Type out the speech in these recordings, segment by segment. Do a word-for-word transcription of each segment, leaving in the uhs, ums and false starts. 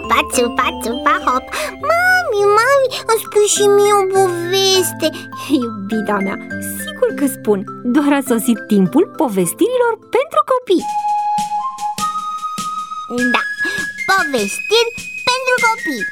țupa, țupa, țupa, hop. Mami, mami, îmi spui și mie o poveste. Iubita mea, sigur că spun. Doar a sosit timpul povestirilor pentru copii. Da, povestiri pentru copii.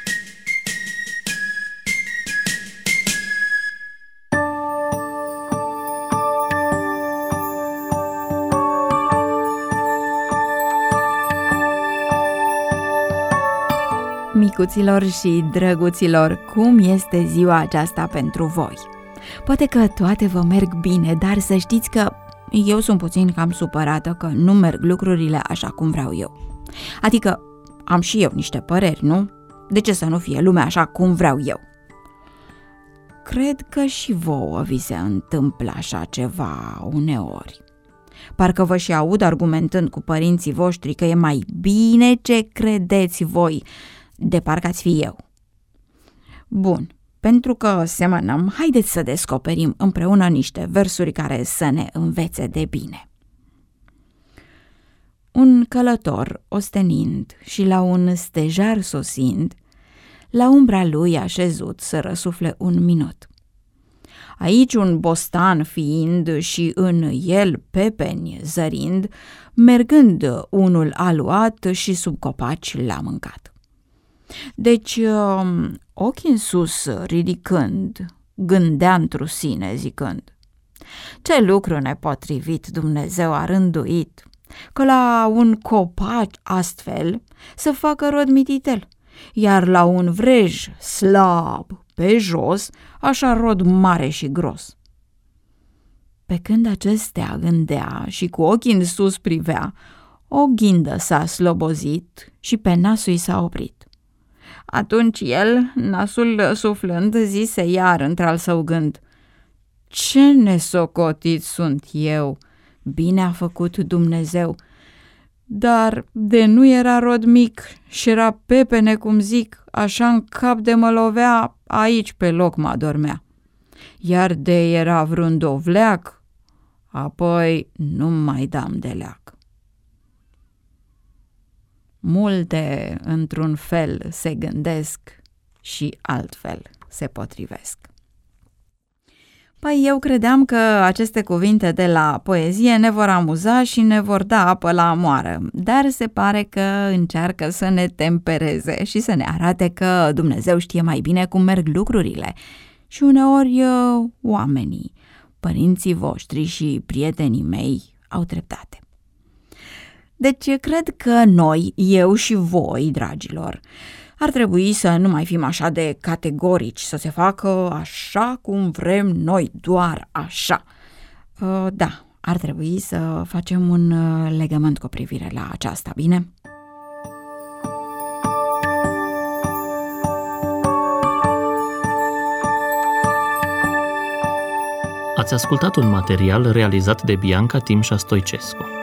Micuților și drăguților, cum este ziua aceasta pentru voi? Poate că toate vă merg bine, dar să știți că eu sunt puțin cam supărată că nu merg lucrurile așa cum vreau eu. Adică am și eu niște păreri, nu? De ce să nu fie lumea așa cum vreau eu? Cred că și vouă vi se întâmplă așa ceva uneori. Parcă vă și aud argumentând cu părinții voștri că e mai bine ce credeți voi, de parcă ați fi eu. Bun, pentru că semănăm, haideți să descoperim împreună niște versuri care să ne învețe de bine. Un călător ostenind și la un stejar sosind, la umbra lui așezut să răsufle un minut. Aici un bostan fiind și în el pepeni zărind, mergând unul a luat și sub copaci l-a mâncat. Deci, ochii în sus ridicând, gândea întru sine zicând: ce lucru nepotrivit Dumnezeu a rânduit, că la un copac astfel să facă rod mititel, iar la un vrej slab pe jos, așa rod mare și gros. Pe când acestea gândea și cu ochii în sus privea, o ghindă s-a slobozit și pe nasul i s-a oprit. Atunci el, nasul suflând, zise iar într-al său gând: ce nesocotit sunt eu, bine a făcut Dumnezeu, dar de nu era rod mic și era pepene cum zic, așa în cap de mă lovea, aici pe loc mă adormea. Iar de era vreun dovleac, apoi nu mai dam de leac. Multe într-un fel se gândesc și altfel se potrivesc. Păi eu credeam că aceste cuvinte de la poezie ne vor amuza și ne vor da apă la moară, dar se pare că încearcă să ne tempereze și să ne arate că Dumnezeu știe mai bine cum merg lucrurile și uneori oamenii, părinții voștri și prietenii mei au dreptate. Deci cred că noi, eu și voi, dragilor, ar trebui să nu mai fim așa de categorici, să se facă așa cum vrem noi, doar așa. Da, ar trebui să facem un legământ cu privire la aceasta, bine? Ați ascultat un material realizat de Bianca Timșa Stoicescu.